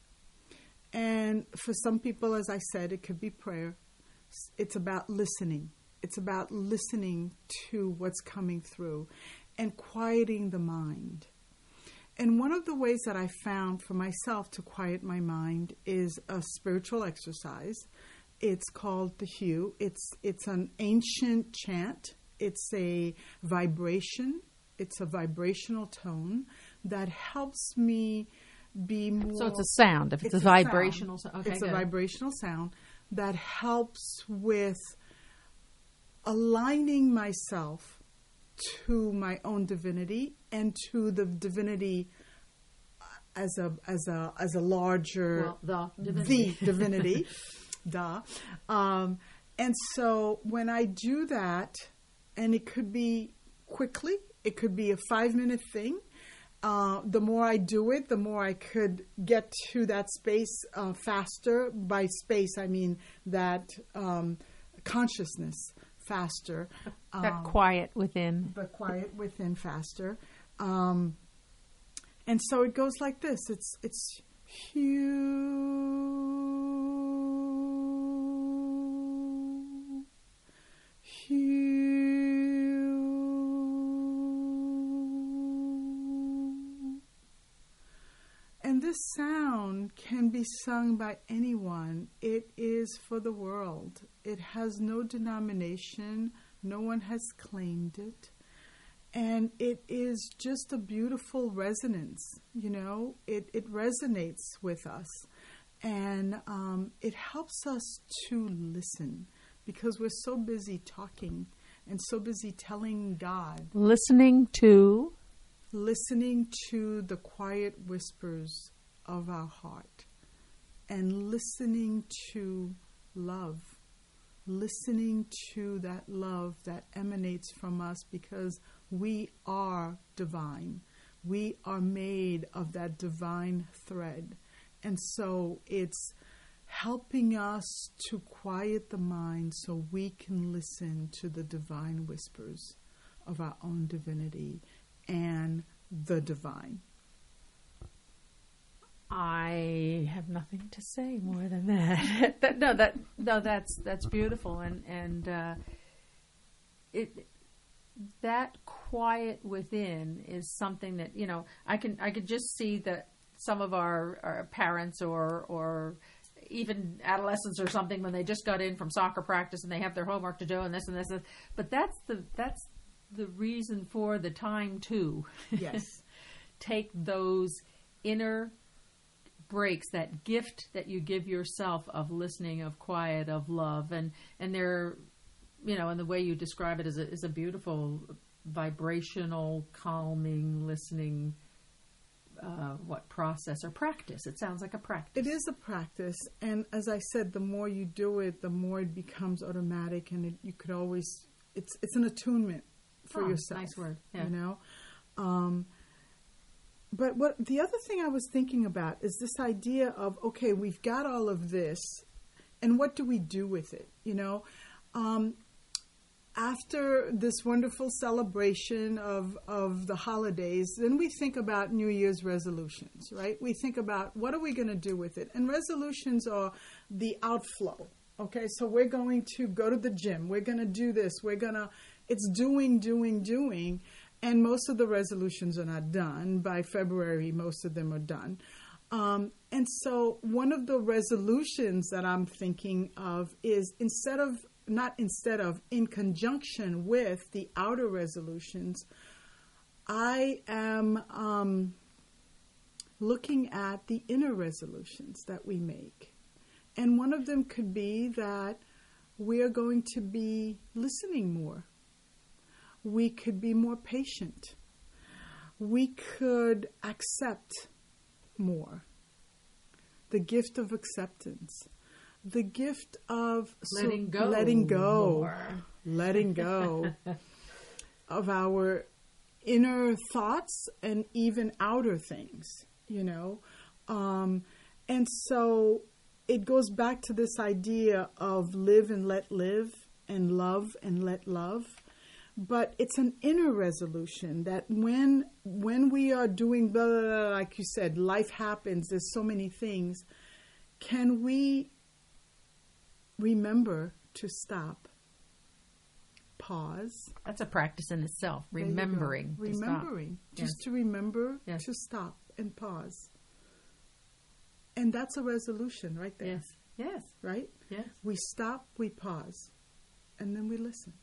And for some people, as I said, it could be prayer. It's about listening. It's about listening to what's coming through and quieting the mind. And one of the ways that I found for myself to quiet my mind is a spiritual exercise. It's called the Hue. It's it's an ancient chant. It's a vibration. It's a vibrational tone that helps me be more... So it's a sound. If it's, it's a, a vibrational sound. Okay, it's good. a vibrational sound that helps with aligning myself to my own divinity and to the divinity as a as a as a larger well, the divinity. The divinity. Duh. Um, and so when I do that, and it could be quickly, it could be a five-minute thing. Uh, the more I do it, the more I could get to that space uh, faster. By space, I mean that um, consciousness faster. That um, quiet within. The quiet within faster. Um, and so it goes like this. It's it's Hue, Hue. And this sound can be sung by anyone. It is for the world. It has no denomination. No one has claimed it. And it is just a beautiful resonance, you know. It, it resonates with us. And um, it helps us to listen because we're so busy talking and so busy telling God. Listening to? listening to the quiet whispers of our heart and listening to love, listening to that love that emanates from us because we are divine. We are made of that divine thread. And so it's helping us to quiet the mind so we can listen to the divine whispers of our own divinity and the divine. I have nothing to say more than that. that no, that no, that's that's beautiful, and and uh, it that quiet within is something that, you know, I can I could just see that some of our, our parents or or even adolescents or something, when they just got in from soccer practice and they have their homework to do and this and this, and, but that's the that's the reason for the time too. Yes. Take those inner breaks, that gift that you give yourself of listening, of quiet, of love, and and they're, you know, and the way you describe it is a, is a beautiful vibrational, calming, listening, uh, what process or practice. It sounds like a practice. It is a practice, and as I said, the more you do it, the more it becomes automatic, and it, you could always, it's it's an attunement for oh, yourself. Nice word. Yeah. You know. Um, But what the other thing I was thinking about is this idea of, okay, we've got all of this, and what do we do with it? You know, um, after this wonderful celebration of, of the holidays, then we think about New Year's resolutions, right? We think about what are we going to do with it? And resolutions are the outflow. Okay, so we're going to go to the gym. We're going to do this. We're going to, it's doing, doing, doing. And most of the resolutions are not done. By February, most of them are done. Um, and so one of the resolutions that I'm thinking of is instead of, not instead of, in conjunction with the outer resolutions, I am um, looking at the inner resolutions that we make. And one of them could be that we are going to be listening more. We could be more patient. We could accept more. The gift of acceptance. The gift of letting so, go. Letting go. More. Letting go of our inner thoughts and even outer things, you know. Um, and so it goes back to this idea of live and let live and love and let love. But it's an inner resolution that when when we are doing, blah, blah, blah, like you said, life happens, there's so many things, can we remember to stop, pause? That's a practice in itself, remembering. To remembering, stop. just Yes. to remember Yes. to stop and pause. And that's a resolution right there. Yes, yes. Right? Yes. We stop, we pause, and then we listen.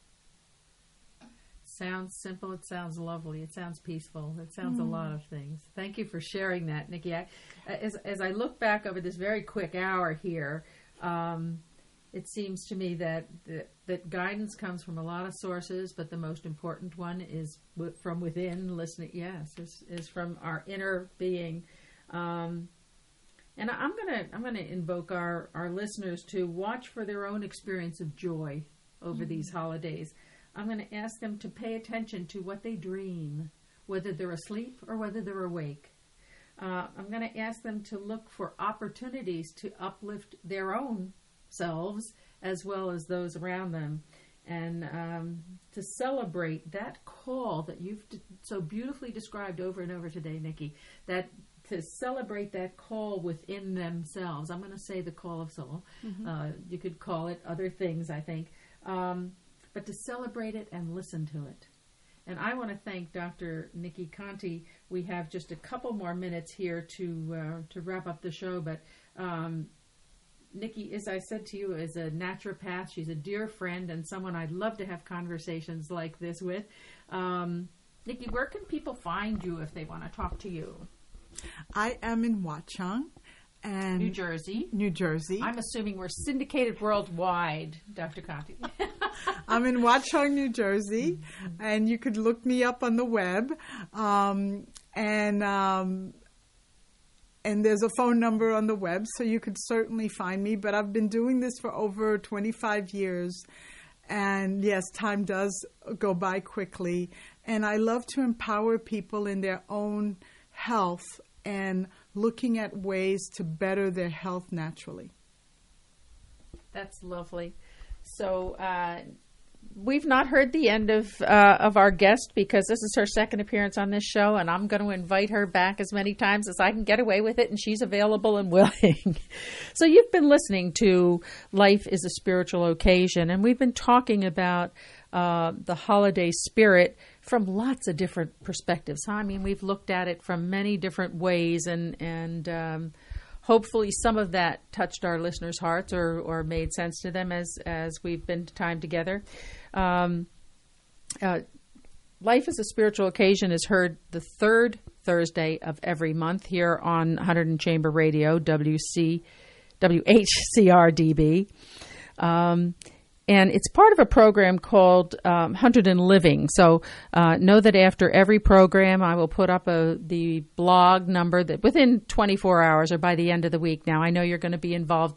Sounds simple. It sounds lovely. It sounds peaceful. It sounds mm. a lot of things. Thank you for sharing that, Nikki. I, as, as I look back over this very quick hour here, um, it seems to me that, that that guidance comes from a lot of sources, but the most important one is w- from within. Listening, yes, is, is from our inner being. Um, and I'm gonna I'm gonna invoke our, our listeners to watch for their own experience of joy over mm. these holidays. I'm going to ask them to pay attention to what they dream, whether they're asleep or whether they're awake. Uh, I'm going to ask them to look for opportunities to uplift their own selves as well as those around them, and um, to celebrate that call that you've d- so beautifully described over and over today, Nikki, that to celebrate that call within themselves. I'm going to say the call of soul. Mm-hmm. Uh, you could call it other things, I think. Um, but to celebrate it and listen to it. And I want to thank Doctor Nikki Conti. We have just a couple more minutes here to uh, to wrap up the show, but um, Nikki, as I said to you, is a naturopath. She's a dear friend and someone I'd love to have conversations like this with. Um, Nikki, where can people find you if they want to talk to you? I am in Watchung. And New Jersey. New Jersey. I'm assuming we're syndicated worldwide, Doctor Conti. I'm in Watchung, New Jersey, and you could look me up on the web. Um, and um, and there's a phone number on the web, so you could certainly find me. But I've been doing this for over twenty-five years. And yes, time does go by quickly. And I love to empower people in their own health and looking at ways to better their health naturally. That's lovely. So uh, we've not heard the end of uh, of our guest because this is her second appearance on this show, and I'm going to invite her back as many times as I can get away with it, and she's available and willing. So you've been listening to Life is a Spiritual Occasion, and we've been talking about uh, the holiday spirit from lots of different perspectives. Huh? I mean, we've looked at it from many different ways, and and um, hopefully some of that touched our listeners' hearts or, or made sense to them as, as we've been time together. Um, uh, Life is a Spiritual Occasion is heard the third Thursday of every month here on one hundred Chamber Radio, W C, W H C R D B. Um, and it's part of a program called um, one hundred and Living. So uh, know that after every program, I will put up a, the blog number that within twenty-four hours or by the end of the week. Now, I know you're going to be involved